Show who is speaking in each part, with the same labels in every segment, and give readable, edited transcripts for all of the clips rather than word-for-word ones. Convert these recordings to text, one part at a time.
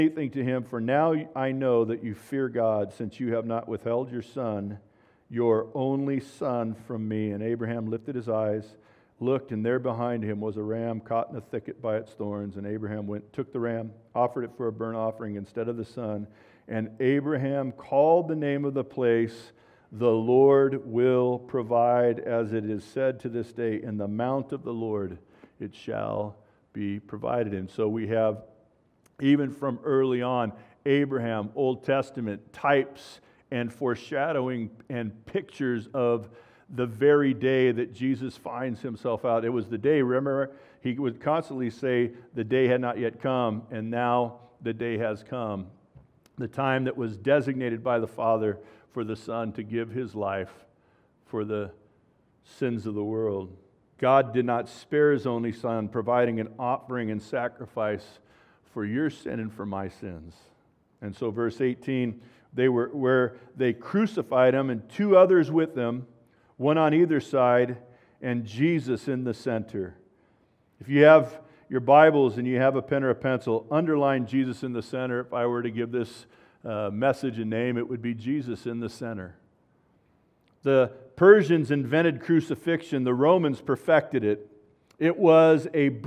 Speaker 1: anything to him, for now I know that you fear God, since you have not withheld your son, your only son, from me. And Abraham lifted his eyes, looked, and there behind him was a ram caught in a thicket by its thorns. And Abraham went, took the ram, offered it for a burnt offering instead of the son. And Abraham called the name of the place, the Lord will provide, as it is said to this day, in the mount of the Lord it shall be provided in. So we have, even from early on, Abraham, Old Testament, types and foreshadowing and pictures of the very day that Jesus finds himself out. It was the day, remember, he would constantly say, the day had not yet come, and now the day has come. The time that was designated by the Father for the Son to give his life for the sins of the world. God did not spare his only Son, providing an offering and sacrifice for your sin and for my sins. And so verse 18, they crucified him and two others with them, one on either side, and Jesus in the center. If you have your Bibles and you have a pen or a pencil, underline Jesus in the center. If I were to give this message a name, it would be Jesus in the center. The Persians invented crucifixion. The Romans perfected it. It was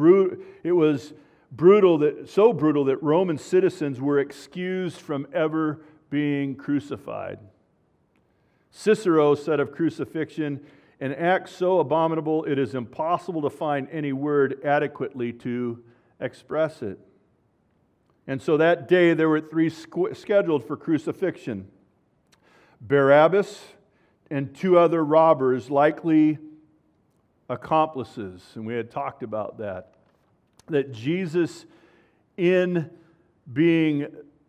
Speaker 1: brutal, so brutal that Roman citizens were excused from ever being crucified. Cicero said of crucifixion, an act so abominable it is impossible to find any word adequately to express it. And so that day there were three scheduled for crucifixion: Barabbas and two other robbers, likely accomplices. And we had talked about that Jesus, in being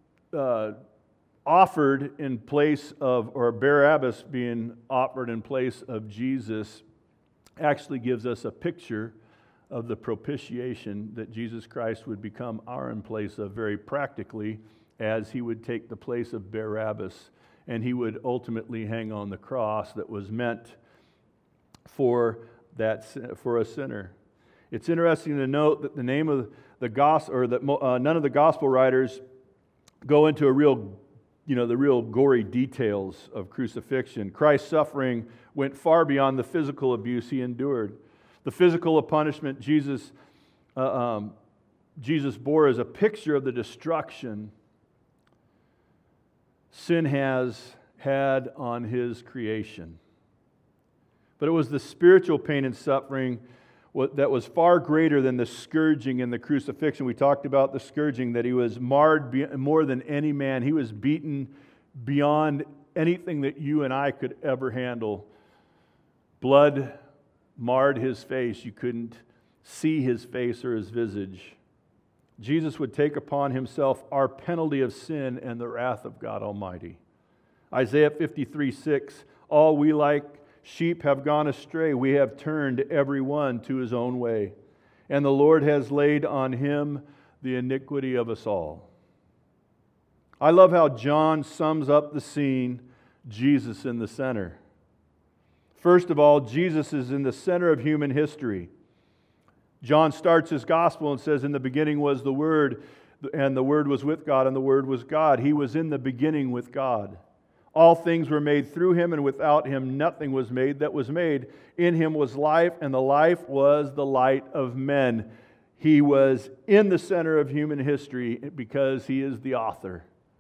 Speaker 1: offered in place of, or Barabbas being offered in place of Jesus, actually gives us a picture of the propitiation that Jesus Christ would become our in place of, very practically, as he would take the place of Barabbas, and he would ultimately hang on the cross that was meant for a sinner. It's interesting to note that the name of the gospel, or that none of the gospel writers go into the real gory details of crucifixion. Christ's suffering went far beyond the physical abuse he endured. The physical punishment Jesus bore is a picture of the destruction sin has had on his creation. But it was the spiritual pain and suffering that was far greater than the scourging and the crucifixion. We talked about the scourging, that he was marred more than any man. He was beaten beyond anything that you and I could ever handle. Blood marred his face. You couldn't see his face or his visage. Jesus would take upon himself our penalty of sin and the wrath of God Almighty. Isaiah 53:6, all we like sheep have gone astray. We have turned every one to his own way. And the Lord has laid on him the iniquity of us all. I love how John sums up the scene, Jesus in the center. First of all, Jesus is in the center of human history. John starts his gospel and says, in the beginning was the Word, and the Word was with God, and the Word was God. He was in the beginning with God. All things were made through him, and without him nothing was made that was made. In him was life, and the life was the light of men. He was in the center of human history because he is the author.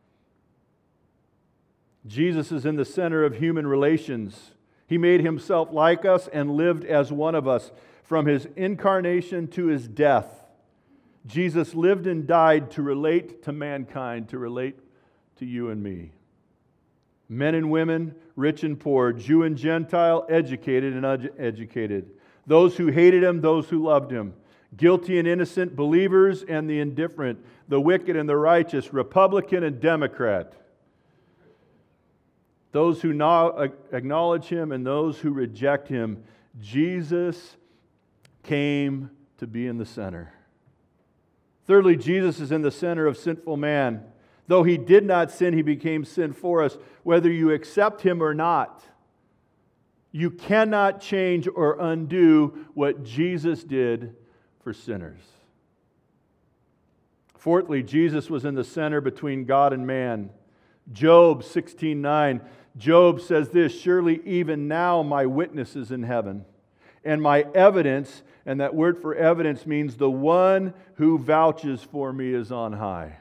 Speaker 1: Jesus is in the center of human relations. He made himself like us and lived as one of us. From his incarnation to his death, Jesus lived and died to relate to mankind, to relate to you and me. Men and women, rich and poor, Jew and Gentile, educated and uneducated. Those who hated him, those who loved him. Guilty and innocent, believers and the indifferent. The wicked and the righteous, Republican and Democrat. Those who acknowledge him and those who reject him. Jesus came to be in the center. Thirdly, Jesus is in the center of sinful man. Though he did not sin, he became sin for us. Whether you accept him or not, you cannot change or undo what Jesus did for sinners. Fourthly, Jesus was in the center between God and man. Job 16:9, Job says this, "Surely even now my witness is in heaven, and my evidence," and that word for evidence means the one who vouches for me is on high.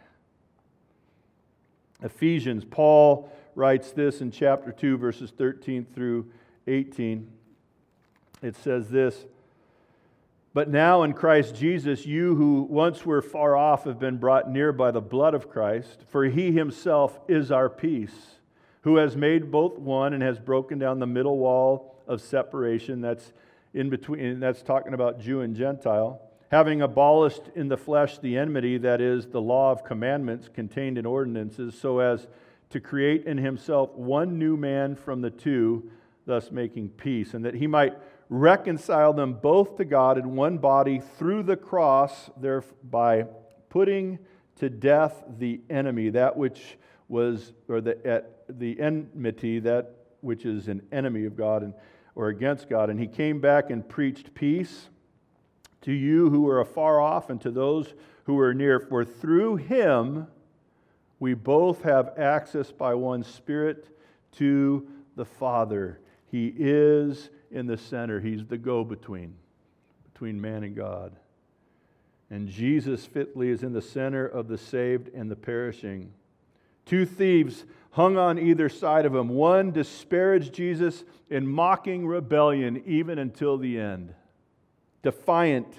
Speaker 1: Ephesians, Paul writes this in chapter 2, verses 13 through 18. It says this, "But now in Christ Jesus, you who once were far off have been brought near by the blood of Christ, for He Himself is our peace, who has made both one and has broken down the middle wall of separation," that's in between, and that's talking about Jew and Gentile, "having abolished in the flesh the enmity, that is, the law of commandments contained in ordinances, so as to create in Himself one new man from the two, thus making peace, and that He might reconcile them both to God in one body through the cross, thereby putting to death the enemy, that which was, or the enmity, that which is an enemy of God or against God. And He came back and preached peace to you who were afar off and to those who were near. For through Him we both have access by one Spirit to the Father." He is in the center. He's the go-between between man and God. And Jesus fitly is in the center of the saved and the perishing. Two thieves hung on either side of Him. One disparaged Jesus in mocking rebellion even until the end. Defiant,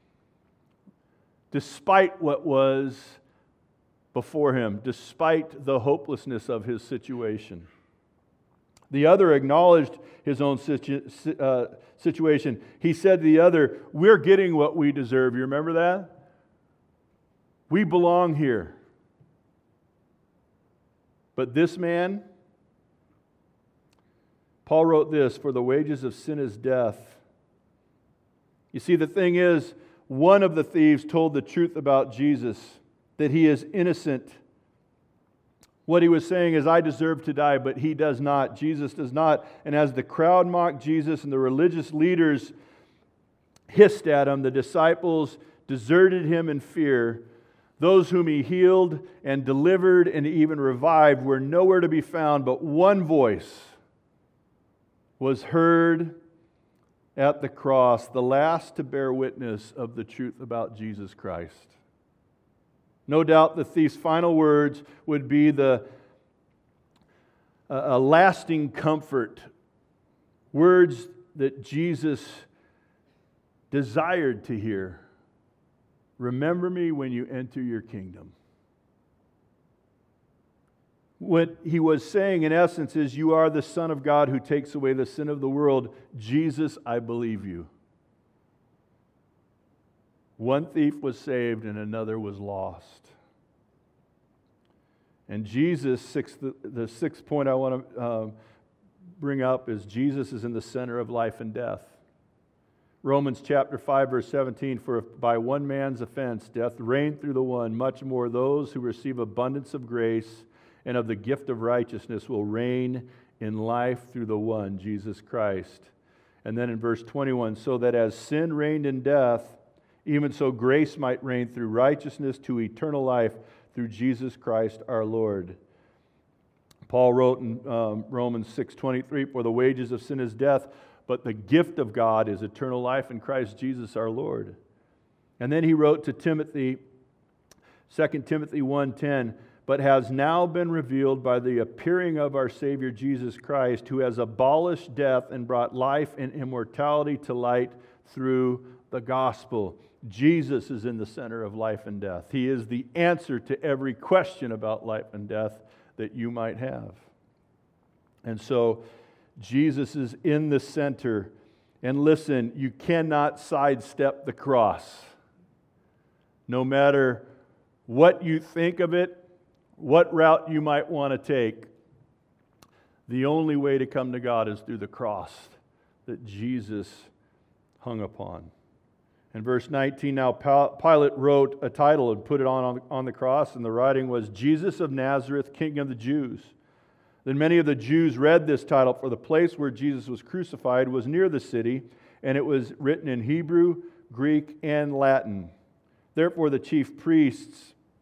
Speaker 1: despite what was before him, despite the hopelessness of his situation. The other acknowledged his own situation. He said to the other, "We're getting what we deserve." You remember that? We belong here. But this man, Paul wrote this, "For the wages of sin is death." You see, the thing is, one of the thieves told the truth about Jesus, that He is innocent. What he was saying is, I deserve to die, but He does not. Jesus does not. And as the crowd mocked Jesus and the religious leaders hissed at Him, the disciples deserted Him in fear. Those whom He healed and delivered and even revived were nowhere to be found, but one voice was heard at the cross, the last to bear witness of the truth about Jesus Christ. No doubt the thief's final words would be a lasting comfort, words that Jesus desired to hear. "Remember me when you enter your kingdom." What He was saying in essence is, you are the Son of God who takes away the sin of the world. Jesus, I believe you. One thief was saved and another was lost. And Jesus, the sixth point I want to bring up is Jesus is in the center of life and death. Romans chapter 5, verse 17, "For if by one man's offense death reigned through the one, much more those who receive abundance of grace and of the gift of righteousness will reign in life through the one, Jesus Christ." And then in verse 21, "So that as sin reigned in death, even so grace might reign through righteousness to eternal life through Jesus Christ our Lord." Paul wrote in Romans 6:23, "For the wages of sin is death, but the gift of God is eternal life in Christ Jesus our Lord." And then he wrote to Timothy, 2 Timothy 1:10, "But has now been revealed by the appearing of our Savior Jesus Christ, who has abolished death and brought life and immortality to light through the gospel." Jesus is in the center of life and death. He is the answer to every question about life and death that you might have. And so Jesus is in the center. And listen, you cannot sidestep the cross. No matter what you think of it, what route you might want to take, the only way to come to God is through the cross that Jesus hung upon. In verse 19, "Now Pilate wrote a title and put it on the cross, and the writing was, 'Jesus of Nazareth, King of the Jews.' Then many of the Jews read this title, for the place where Jesus was crucified was near the city, and it was written in Hebrew, Greek, and Latin. Therefore the chief priests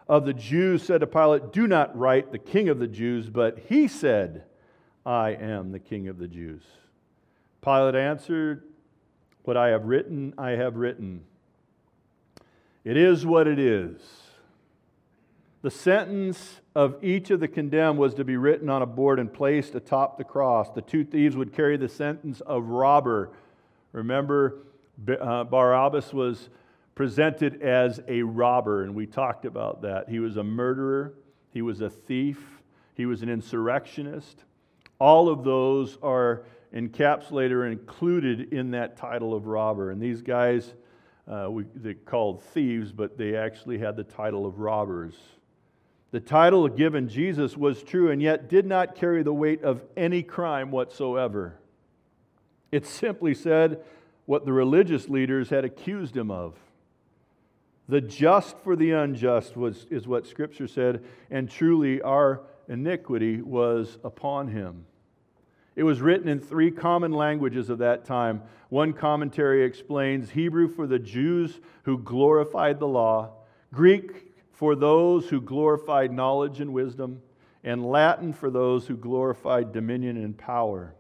Speaker 1: of the Jews said to Pilate, "Do not write the King of the Jews," but he said, "I am the King of the Jews." Pilate answered, "What I have written, I have written." It is what it is. The sentence of each of the condemned was to be written on a board and placed atop the cross. The two thieves would carry the sentence of robber. Remember, Barabbas was presented as a robber, and we talked about that. He was a murderer, he was a thief, he was an insurrectionist. All of those are encapsulated or included in that title of robber. And these guys, they called thieves, but they actually had the title of robbers. The title given Jesus was true and yet did not carry the weight of any crime whatsoever. It simply said what the religious leaders had accused him of. The just for the unjust is what Scripture said, and truly our iniquity was upon him. It was written in 3 common languages of that time. One commentary explains Hebrew for the Jews who glorified the law, Greek for those who glorified knowledge and wisdom, and Latin for those who glorified dominion and power.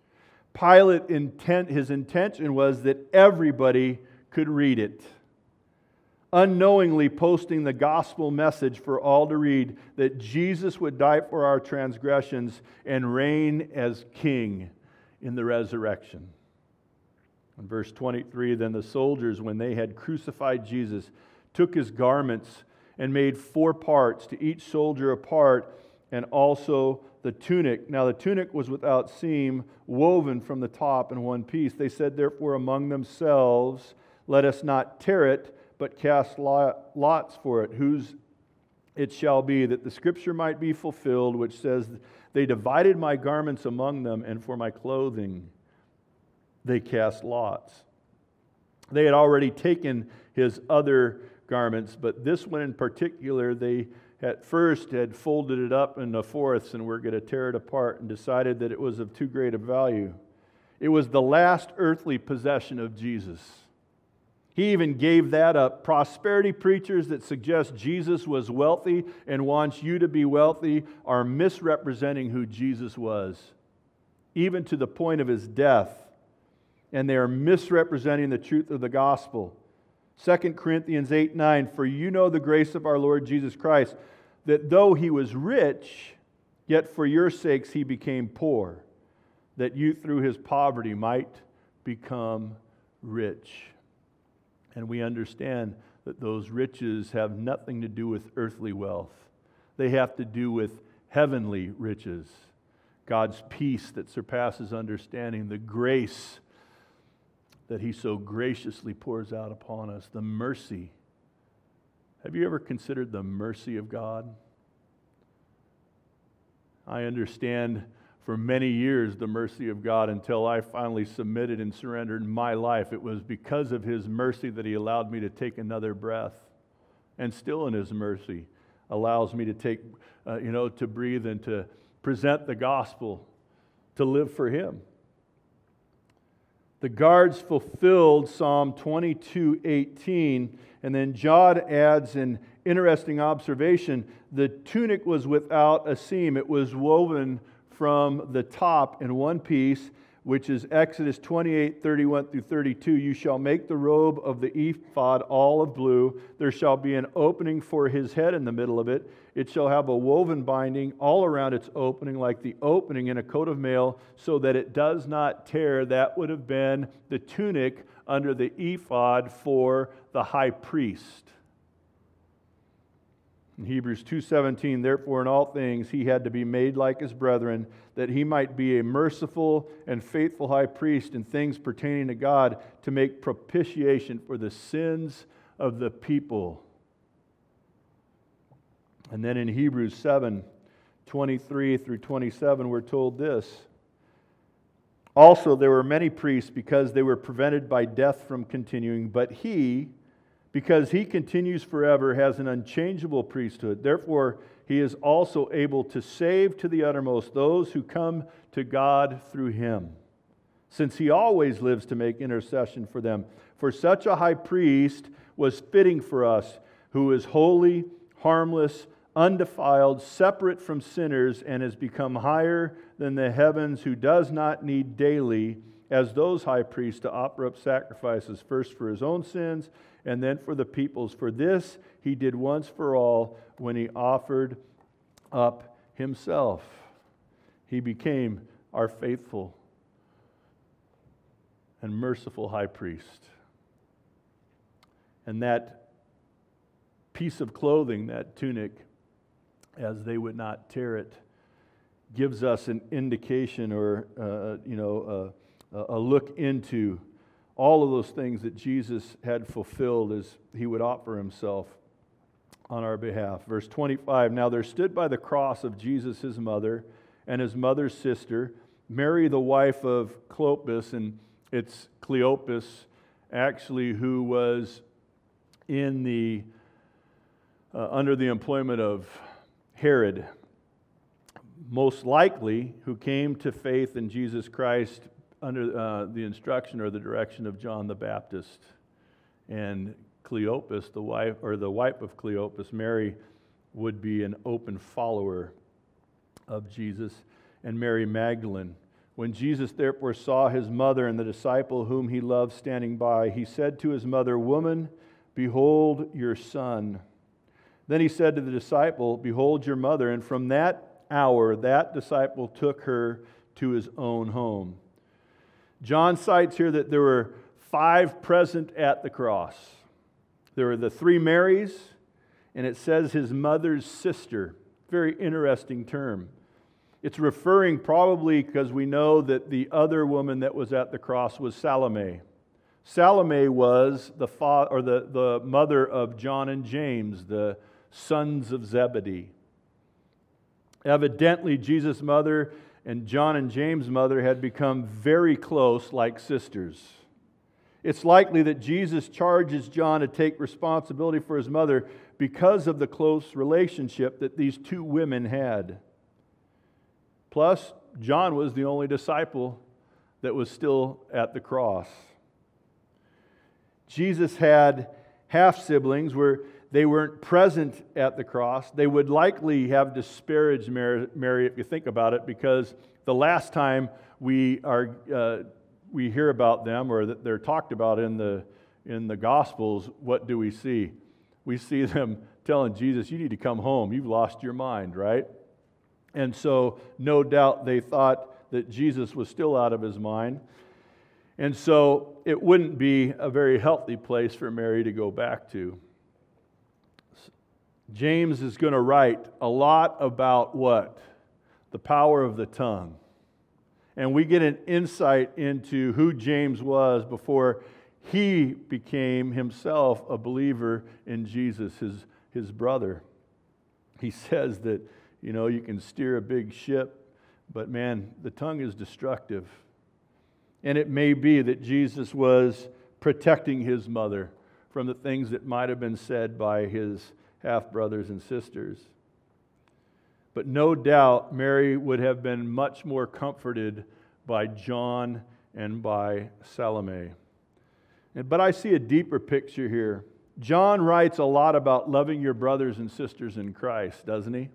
Speaker 1: His intention was that everybody could read it, unknowingly posting the gospel message for all to read, that Jesus would die for our transgressions and reign as king in the resurrection. In verse 23, then the soldiers, when they had crucified Jesus, took his garments and made 4 parts, to each soldier a part, and also the tunic. Now the tunic was without seam, woven from the top in one piece. They said therefore among themselves, "Let us not tear it, but cast lots for it, whose it shall be, that the scripture might be fulfilled, which says, they divided my garments among them, and for my clothing they cast lots." They had already taken his other garments, but this one in particular, they at first had folded it up into fourths and were going to tear it apart, and decided that it was of too great a value. It was the last earthly possession of Jesus. He even gave that up. Prosperity preachers that suggest Jesus was wealthy and wants you to be wealthy are misrepresenting who Jesus was, even to the point of his death. And they are misrepresenting the truth of the gospel. 2 Corinthians 8:9, "For you know the grace of our Lord Jesus Christ, that though he was rich, yet for your sakes he became poor, that you through his poverty might become rich." And we understand that those riches have nothing to do with earthly wealth. They have to do with heavenly riches. God's peace that surpasses understanding, the grace that he so graciously pours out upon us, the mercy. Have you ever considered the mercy of God? I understand for many years the mercy of God until I finally submitted and surrendered my life. It was because of his mercy that he allowed me to take another breath. And still in his mercy allows me to take, to breathe and to present the gospel, to live for him. The guards fulfilled Psalm 22:18, and then John adds an interesting observation. The tunic was without a seam. It was woven from the top in one piece, which is Exodus 28:31 through 32. "You shall make the robe of the ephod all of blue. There shall be an opening for his head in the middle of it. It shall have a woven binding all around its opening, like the opening in a coat of mail, so that it does not tear." That would have been the tunic under the ephod for the high priest. In Hebrews 2:17, "Therefore in all things he had to be made like his brethren, that he might be a merciful and faithful high priest in things pertaining to God, to make propitiation for the sins of the people." And then in Hebrews 7:23 through 27, we're told this. "Also there were many priests, because they were prevented by death from continuing, but he, because he continues forever, has an unchangeable priesthood. Therefore, he is also able to save to the uttermost those who come to God through him, since he always lives to make intercession for them. For such a high priest was fitting for us, who is holy, harmless, undefiled, separate from sinners, and has become higher than the heavens, who does not need daily, as those high priests, to offer up sacrifices, first for his own sins and then for the people's. For this he did once for all when he offered up himself. He became our faithful and merciful high priest. And that piece of clothing, that tunic, as they would not tear it, gives us an indication or a look into all of those things that Jesus had fulfilled as he would offer himself on our behalf. Verse 25, now there stood by the cross of Jesus his mother and his mother's sister, Mary the wife of Clopas, and it's Cleopas actually who was in the under the employment of Herod, most likely who came to faith in Jesus Christ under the instruction or the direction of John the Baptist. And Cleopas, the wife of Cleopas, Mary, would be an open follower of Jesus, and Mary Magdalene. When Jesus therefore saw his mother and the disciple whom he loved standing by, he said to his mother, "Woman, behold your son." Then he said to the disciple, "Behold your mother." And from that hour, that disciple took her to his own home. John cites here that there were 5 present at the cross. There were the 3 Marys, and it says his mother's sister. Very interesting term. It's referring probably because we know that the other woman that was at the cross was Salome. Salome was the mother of John and James, the sons of Zebedee. Evidently, Jesus' mother and John and James' mother had become very close, like sisters. It's likely that Jesus charges John to take responsibility for his mother because of the close relationship that these 2 women had. Plus, John was the only disciple that was still at the cross. Jesus had half-siblings where they weren't present at the cross. They would likely have disparaged Mary, if you think about it, because the last time we hear about them, or that they're talked about in the Gospels, what do we see? We see them telling Jesus, "You need to come home. You've lost your mind," right? And so, no doubt they thought that Jesus was still out of his mind. And so, it wouldn't be a very healthy place for Mary to go back to. James is going to write a lot about what? The power of the tongue. And we get an insight into who James was before he became himself a believer in Jesus, his brother. He says that, you can steer a big ship, but man, the tongue is destructive. And it may be that Jesus was protecting his mother from the things that might have been said by his half-brothers and sisters. But no doubt Mary would have been much more comforted by John and by Salome. But I see a deeper picture here. John writes a lot about loving your brothers and sisters in Christ, doesn't he?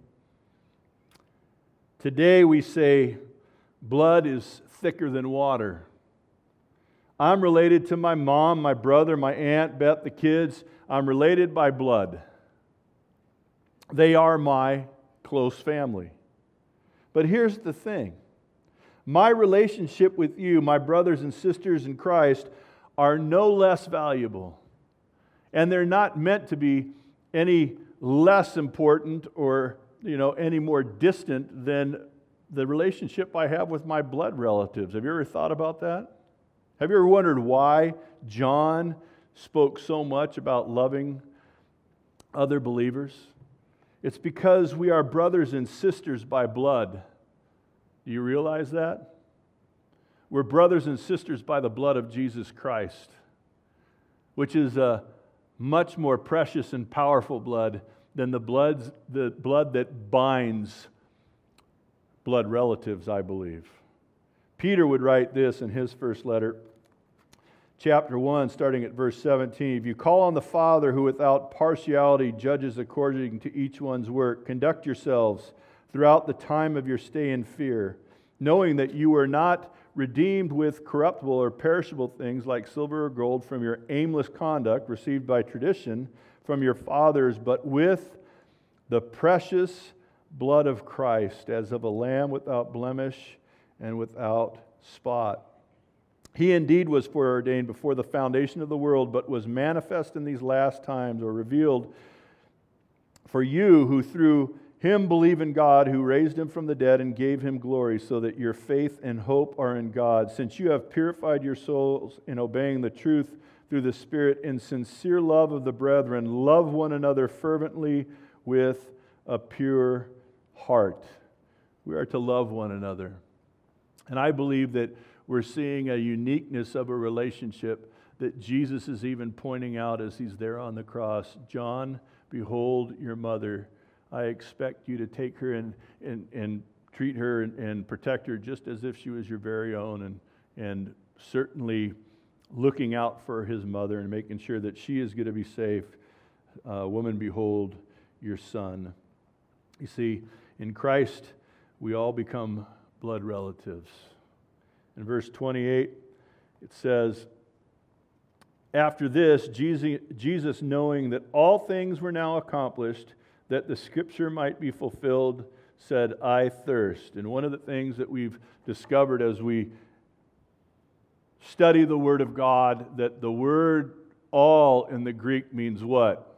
Speaker 1: Today we say, blood is thicker than water. I'm related to my mom, my brother, my aunt, Beth, the kids. I'm related by blood. They are my close family. But here's the thing. My relationship with you, my brothers and sisters in Christ, are no less valuable. And they're not meant to be any less important or, any more distant than the relationship I have with my blood relatives. Have you ever thought about that? Have you ever wondered why John spoke so much about loving other believers? It's because we are brothers and sisters by blood. Do you realize that? We're brothers and sisters by the blood of Jesus Christ, which is a much more precious and powerful blood than the blood that binds blood relatives, I believe. Peter would write this in his first letter, chapter 1, starting at verse 17. If you call on the Father who without partiality judges according to each one's work, conduct yourselves throughout the time of your stay in fear, knowing that you are not redeemed with corruptible or perishable things like silver or gold from your aimless conduct received by tradition from your fathers, but with the precious blood of Christ, as of a lamb without blemish and without spot. He indeed was foreordained before the foundation of the world, but was manifest in these last times, or revealed for you who through him believe in God, who raised him from the dead and gave him glory, so that your faith and hope are in God. Since you have purified your souls in obeying the truth through the Spirit in sincere love of the brethren, love one another fervently with a pure heart. We are to love one another. And I believe that we're seeing a uniqueness of a relationship that Jesus is even pointing out as he's there on the cross. John, behold your mother. I expect you to take her and treat her and protect her just as if she was your very own, and certainly looking out for his mother and making sure that she is going to be safe. Woman, behold your son. You see, in Christ, we all become blood relatives. In verse 28, it says, after this, Jesus, knowing that all things were now accomplished, that the Scripture might be fulfilled, said, I thirst. And one of the things that we've discovered as we study the Word of God, that the word all in the Greek means what?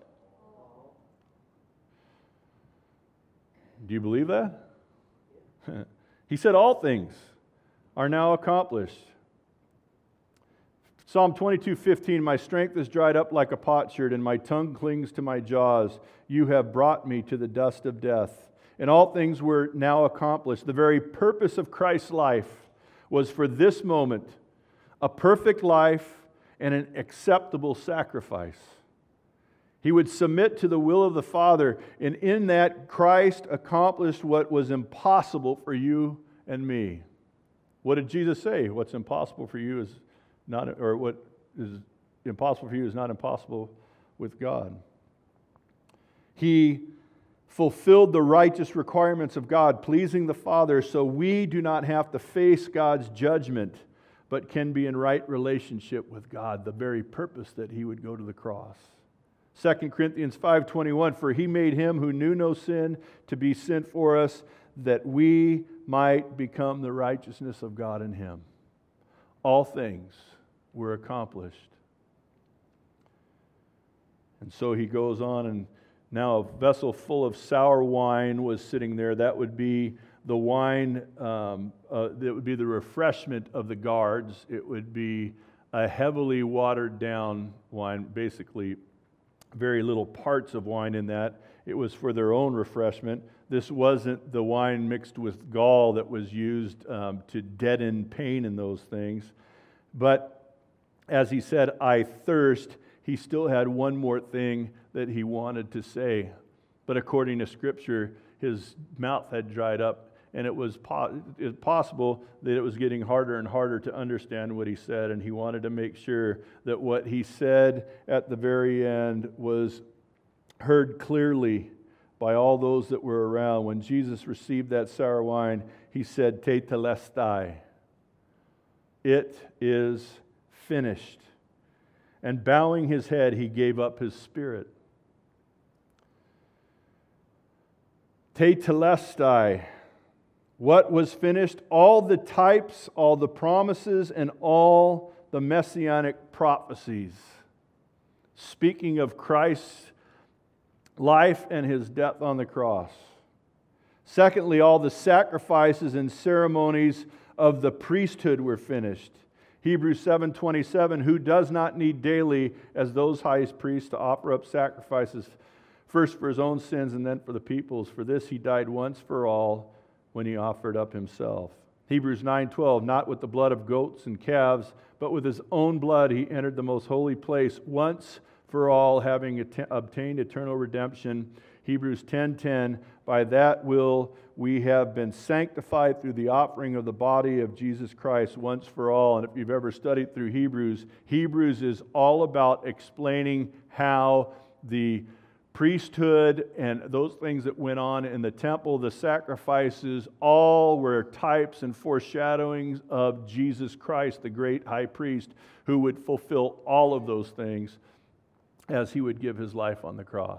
Speaker 1: Do you believe that? He said all things are now accomplished. Psalm 22:15, my strength is dried up like a potsherd, and my tongue clings to my jaws. You have brought me to the dust of death. And all things were now accomplished. The very purpose of Christ's life was for this moment, a perfect life and an acceptable sacrifice. He would submit to the will of the Father, and in that, Christ accomplished what was impossible for you and me. What did Jesus say? What's impossible for you is not, or what is impossible for you is not impossible with God. He fulfilled the righteous requirements of God, pleasing the Father, so we do not have to face God's judgment, but can be in right relationship with God, the very purpose that He would go to the cross. 2 Corinthians 5:21, for He made Him who knew no sin to be sin for us, that we might become the righteousness of God in Him. All things were accomplished. And so he goes on, and now a vessel full of sour wine was sitting there. That would be the wine, that would be the refreshment of the guards. It would be a heavily watered down wine, basically very little parts of wine in that. It was for their own refreshment. This wasn't the wine mixed with gall that was used to deaden pain in those things. But as he said, I thirst, he still had one more thing that he wanted to say. But according to Scripture, his mouth had dried up, and it was possible that it was getting harder and harder to understand what he said, and he wanted to make sure that what he said at the very end was heard clearly by all those that were around. When Jesus received that sour wine, he said, Tetelestai. It is finished. And bowing his head, he gave up his spirit. Tetelestai. What was finished? All the types, all the promises, and all the messianic prophecies. Speaking of Christ's life and His death on the cross. Secondly, all the sacrifices and ceremonies of the priesthood were finished. Hebrews 7:27, who does not need daily as those high priests to offer up sacrifices, first for his own sins and then for the people's. For this he died once for all when he offered up himself. Hebrews 9:12, not with the blood of goats and calves, but with his own blood he entered the most holy place once for all, having obtained eternal redemption. Hebrews 10:10, By that will we have been sanctified through the offering of the body of Jesus Christ once for all. And if you've ever studied through Hebrews, Hebrews is all about explaining how the priesthood and those things that went on in the temple, the sacrifices, all were types and foreshadowings of Jesus Christ, the great high priest, who would fulfill all of those things as he would give his life on the cross.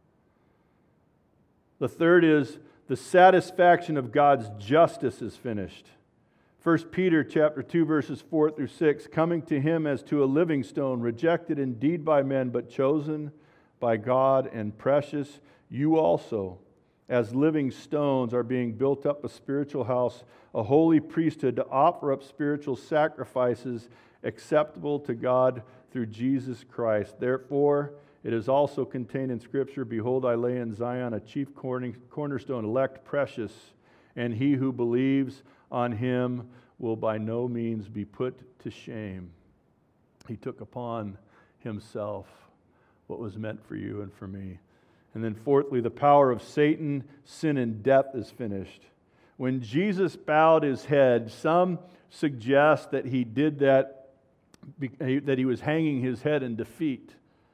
Speaker 1: The third is the satisfaction of God's justice is finished. 1 Peter chapter 2, verses 4 through 6, coming to him as to a living stone, rejected indeed by men, but chosen by God and precious, you also, as living stones, are being built up a spiritual house, a holy priesthood, to offer up spiritual sacrifices acceptable to God through Jesus Christ. Therefore, it is also contained in Scripture, behold, I lay in Zion a chief cornerstone, elect, precious, and he who believes on him will by no means be put to shame. He took upon himself what was meant for you and for me. And then fourthly, the power of Satan, sin, and death is finished. When Jesus bowed his head, some suggest that he did that he was hanging his head in defeat.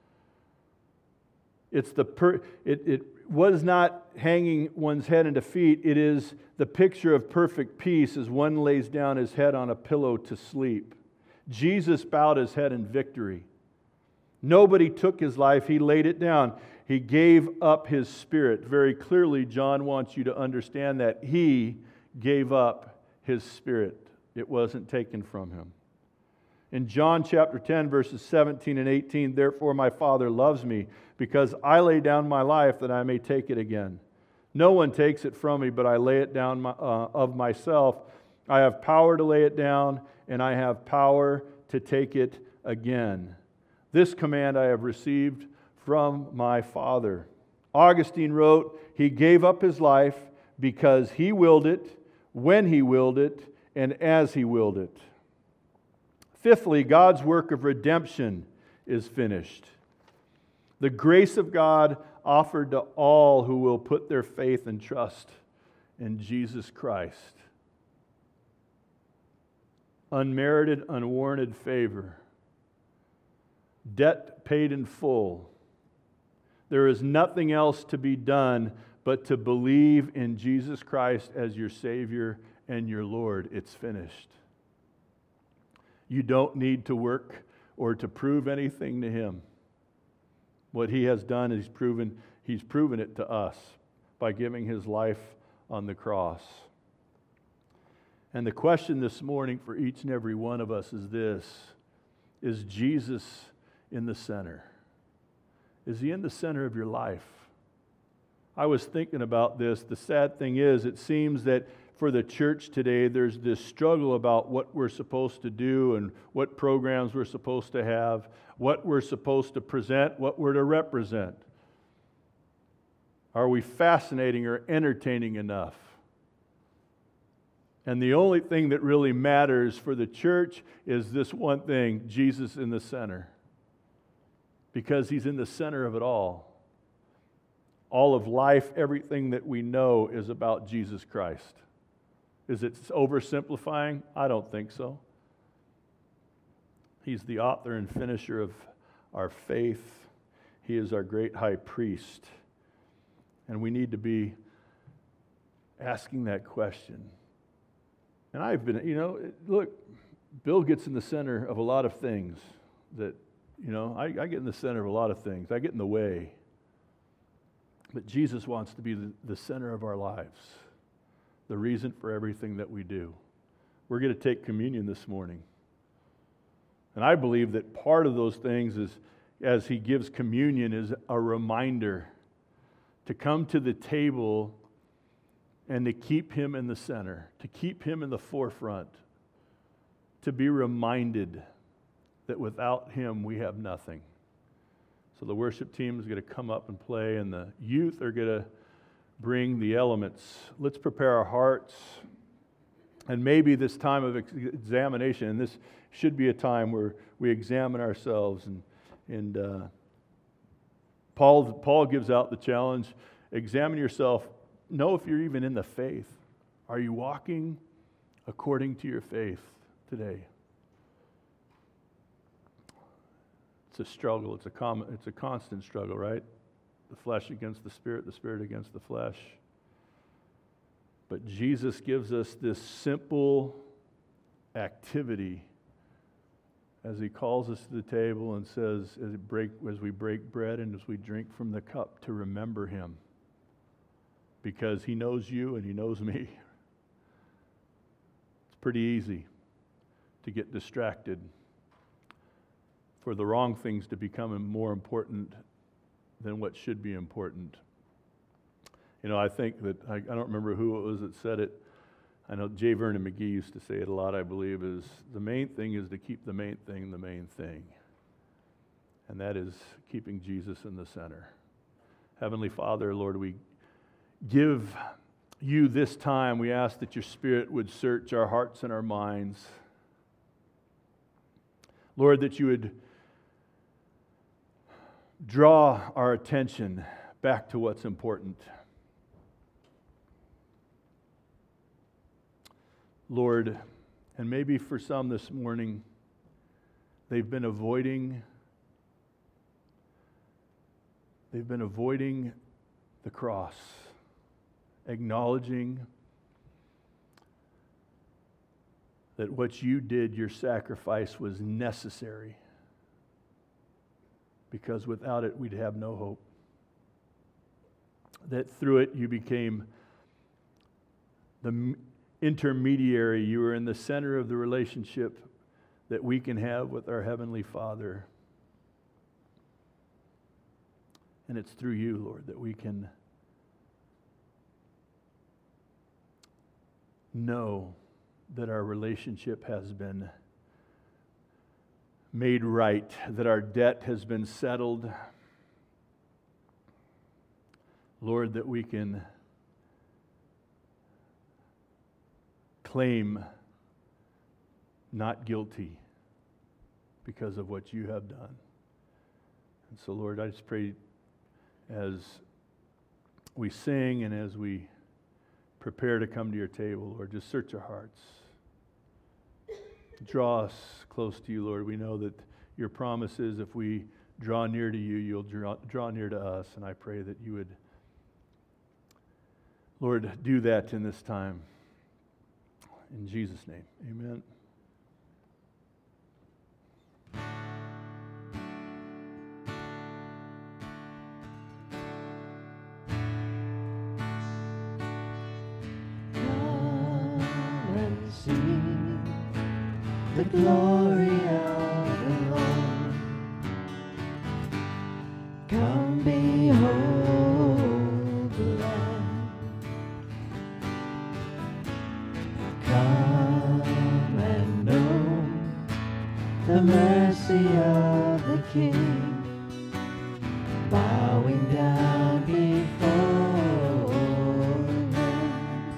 Speaker 1: It was not hanging one's head in defeat. It is the picture of perfect peace as one lays down his head on a pillow to sleep. Jesus bowed his head in victory. Nobody took his life. He laid it down. He gave up his spirit. Very clearly, John wants you to understand that he gave up his spirit. It wasn't taken from him. In John chapter 10, verses 17 and 18, therefore my Father loves me, because I lay down my life that I may take it again. No one takes it from me, but I lay it down of myself. I have power to lay it down, and I have power to take it again. This command I have received from my Father. Augustine wrote, he gave up his life because he willed it, when he willed it, and as he willed it. Fifthly, God's work of redemption is finished. The grace of God offered to all who will put their faith and trust in Jesus Christ. Unmerited, unwarranted favor. Debt paid in full. There is nothing else to be done but to believe in Jesus Christ as your Savior and your Lord. It's finished. You don't need to work or to prove anything to Him. What He has done is He's proven it to us by giving His life on the cross. And the question this morning for each and every one of us is this: is Jesus in the center? Is He in the center of your life? I was thinking about this. The sad thing is, it seems that for the church today, there's this struggle about what we're supposed to do and what programs we're supposed to have, what we're supposed to present, what we're to represent. Are we fascinating or entertaining enough? And the only thing that really matters for the church is this one thing: Jesus in the center. Because He's in the center of it all. All of life, everything that we know is about Jesus Christ. Is it oversimplifying? I don't think so. He's the author and finisher of our faith. He is our great high priest. And we need to be asking that question. And I've been, look, Bill gets in the center of a lot of things that, I get in the center of a lot of things. I get in the way. But Jesus wants to be the center of our lives, the reason for everything that we do. We're going to take communion this morning. And I believe that part of those things is, as He gives communion, is a reminder to come to the table and to keep Him in the center, to keep Him in the forefront, to be reminded that without Him we have nothing. So the worship team is going to come up and play, and the youth are going to bring the elements. Let's prepare our hearts. And maybe this time of examination, and this should be a time where we examine ourselves. And Paul gives out the challenge: examine yourself know if you're even in the faith. Are you walking according to your faith today? It's a struggle. It's a constant struggle, right? The flesh against the spirit against the flesh. But Jesus gives us this simple activity as he calls us to the table and says, as we break bread and as we drink from the cup, to remember him. Because he knows you and he knows me. It's pretty easy to get distracted, for the wrong things to become more important than what should be important. You know, I think that, I don't remember who it was that said it. I know J. Vernon McGee used to say it a lot, I believe, is the main thing is to keep the main thing the main thing. And that is keeping Jesus in the center. Heavenly Father, Lord, we give you this time. We ask that your Spirit would search our hearts and our minds. Lord, that you would draw our attention back to what's important. Lord, and maybe for some this morning, they've been avoiding the cross, acknowledging that what you did, your sacrifice, was necessary, because without it we'd have no hope. That through it you became the intermediary. You were in the center of the relationship that we can have with our Heavenly Father. And it's through you, Lord, that we can know that our relationship has been made right, that our debt has been settled. Lord, that we can claim not guilty because of what you have done. And so, Lord, I just pray as we sing and as we prepare to come to your table, Lord, just search our hearts. Draw us close to you, Lord. We know that your promise is if we draw near to you, you'll draw near to us. And I pray that you would, Lord, do that in this time. In Jesus' name, amen.
Speaker 2: The glory of the Lord. Come behold the Lamb. Come and know the mercy of the King, bowing down before him.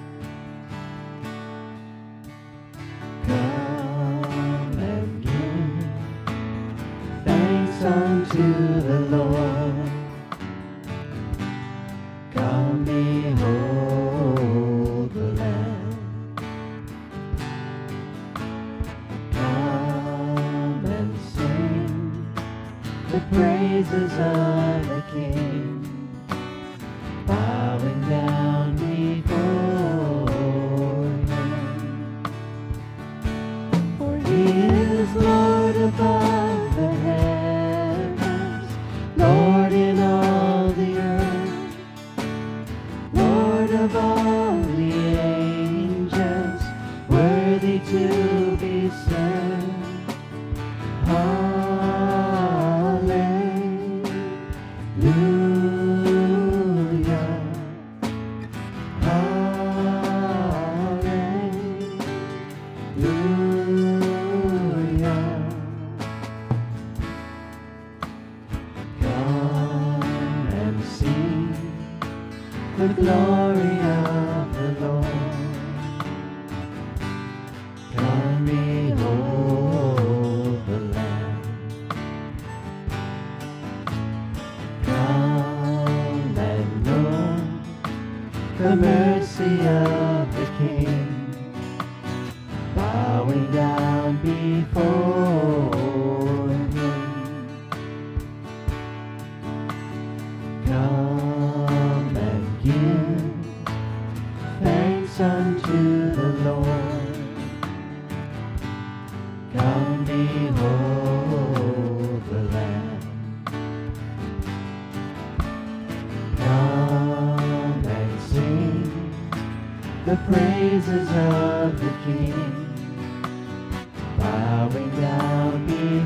Speaker 2: Come and give thanks unto the Lord. Come behold the Lamb. Come and sing the praises of the King, bowing down before him. For he is Lord above the heavens, Lord in all the earth, Lord of all the angels, worthy to be served. Hallelujah. Hallelujah. Come and see the glory of the Lord. Come behold the Lamb. Come and know the mercy of the King, bowing down before Him. Come and give thanks unto the Lord. Come behold the Lamb. Come and sing the praises of the King, bowing down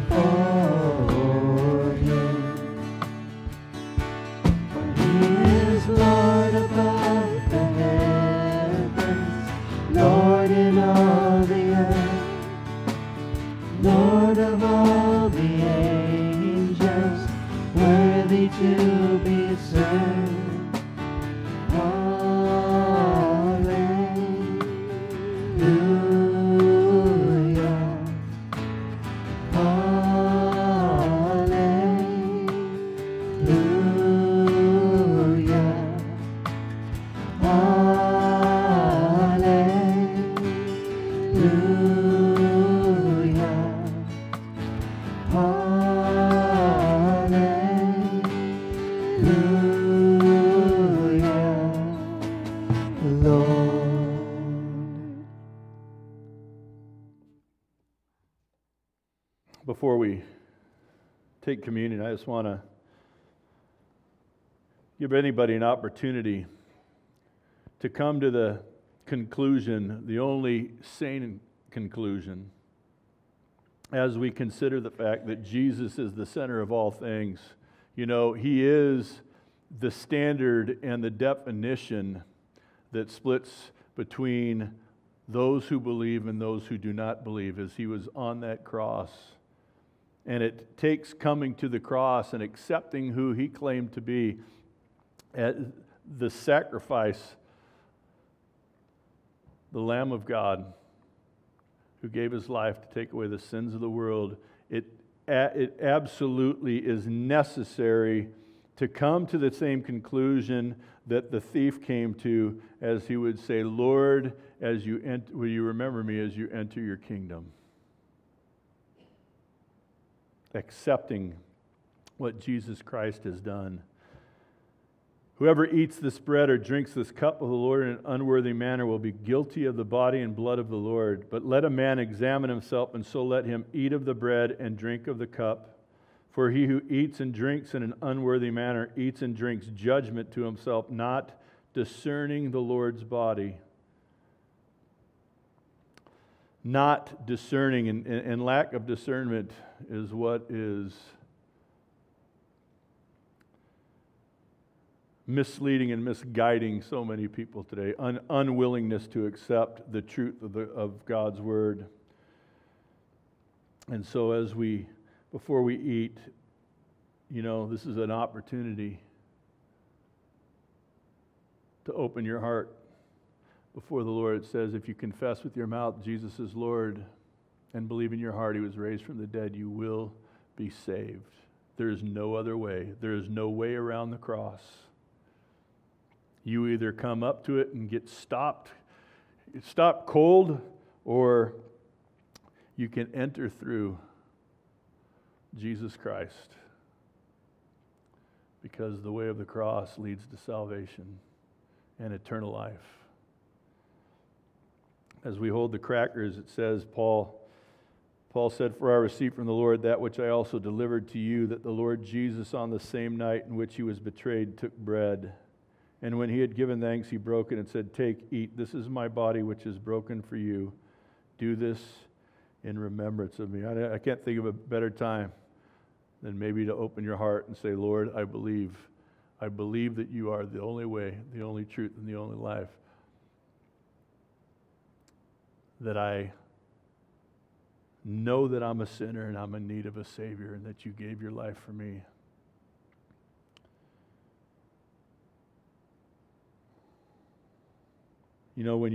Speaker 2: before Him. For He is Lord above the heavens, Lord in all the earth, Lord of all the angels, worthy to be served. Hallelujah. Hallelujah. Hallelujah. Lord.
Speaker 1: Before we take communion, I just want to give anybody an opportunity to come to the conclusion, the only sane conclusion, as we consider the fact that Jesus is the center of all things. You know, He is the standard and the definition that splits between those who believe and those who do not believe, as He was on that cross. And it takes coming to the cross and accepting who He claimed to be as the sacrifice, the Lamb of God, who gave His life to take away the sins of the world. It absolutely is necessary to come to the same conclusion that the thief came to, as he would say, Lord, will you remember me as you enter your kingdom? Accepting what Jesus Christ has done. Whoever eats this bread or drinks this cup of the Lord in an unworthy manner will be guilty of the body and blood of the Lord. But let a man examine himself, and so let him eat of the bread and drink of the cup. For he who eats and drinks in an unworthy manner eats and drinks judgment to himself, not discerning the Lord's body. Not discerning, and lack of discernment is what is misleading and misguiding so many people today. Unwillingness to accept the truth of God's Word. And so before we eat, you know, this is an opportunity to open your heart before the Lord. It says, if you confess with your mouth Jesus is Lord and believe in your heart He was raised from the dead, you will be saved. There is no other way. There is no way around the cross. You either come up to it and get stopped cold, or you can enter through Jesus Christ, because the way of the cross leads to salvation and eternal life. As we hold the crackers, it says, Paul said, for I received from the Lord that which I also delivered to you, that the Lord Jesus, on the same night in which He was betrayed, took bread. And when He had given thanks, He broke it and said, take, eat, this is my body which is broken for you. Do this in remembrance of me. I can't think of a better time than maybe to open your heart and say, Lord, I believe that you are the only way, the only truth, and the only life. That I know that I'm a sinner and I'm in need of a Savior, and that you gave your life for me. You know,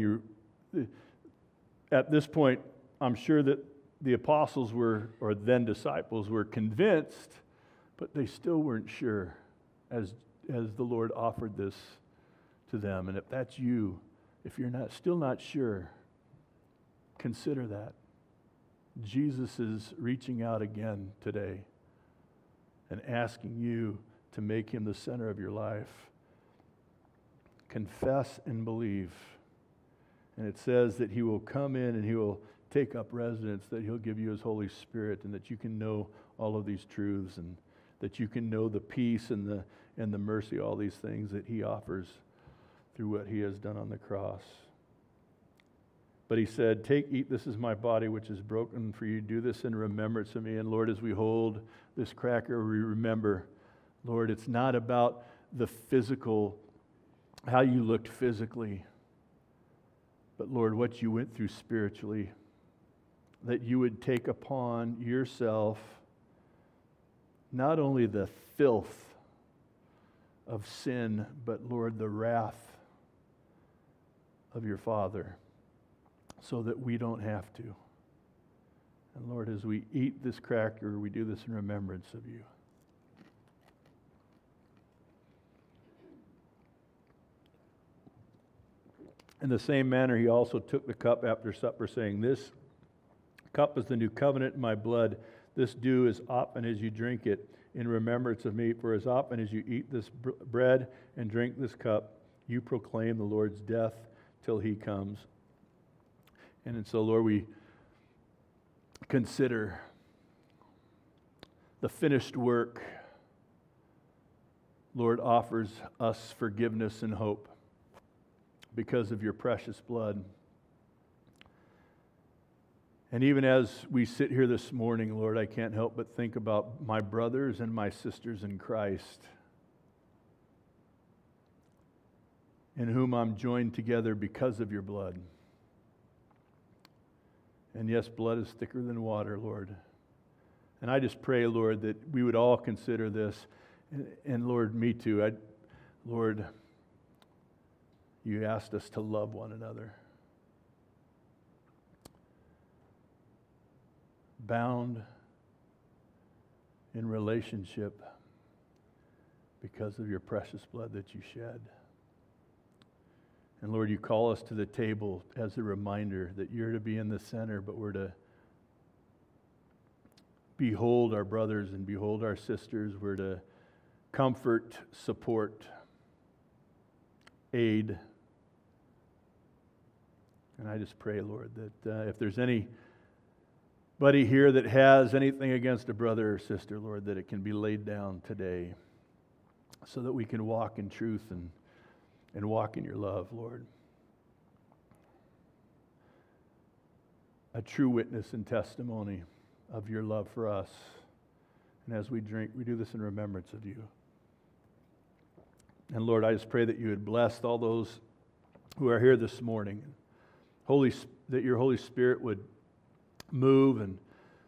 Speaker 1: at this point, I'm sure that the apostles or then disciples, were convinced, but they still weren't sure as the Lord offered this to them. And if that's you, if you're still not sure, consider that. Jesus is reaching out again today and asking you to make him the center of your life. Confess and believe. And it says that he will come in and he will take up residence, that he'll give you his Holy Spirit, and that you can know all of these truths, and that you can know the peace and the mercy, all these things that he offers through what he has done on the cross. But he said, take, eat, this is my body which is broken for you. Do this in remembrance of me. And Lord, as we hold this cracker, we remember, Lord, it's not about the physical, how you looked physically, but Lord, what you went through spiritually, that you would take upon yourself not only the filth of sin, but Lord, the wrath of your Father, so that we don't have to. And Lord, as we eat this cracker, we do this in remembrance of you. In the same manner, he also took the cup after supper, saying, this cup is the new covenant in my blood. This do as often as you drink it in remembrance of me. For as often as you eat this bread and drink this cup, you proclaim the Lord's death till he comes. And so, Lord, we consider the finished work. Lord, offers us forgiveness and hope because of your precious blood. And even as we sit here this morning, Lord, I can't help but think about my brothers and my sisters in Christ, in whom I'm joined together because of your blood. And yes, blood is thicker than water, Lord. And I just pray, Lord, that we would all consider this. And Lord, me too. Lord, you asked us to love one another. Bound in relationship because of your precious blood that you shed. And Lord, you call us to the table as a reminder that you're to be in the center, but we're to behold our brothers and behold our sisters. We're to comfort, support, aid. And I just pray, Lord, that if there's anybody here that has anything against a brother or sister, Lord, that it can be laid down today so that we can walk in truth and walk in your love, Lord. A true witness and testimony of your love for us. And as we drink, we do this in remembrance of you. And Lord, I just pray that you would bless all those who are here this morning. That your Holy Spirit would move and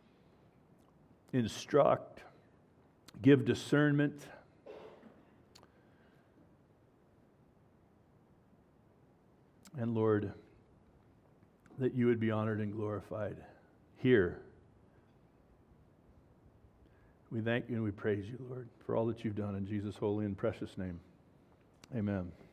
Speaker 1: instruct, give discernment, and Lord, that you would be honored and glorified here. We thank you and we praise you, Lord, for all that you've done in Jesus' holy and precious name. Amen.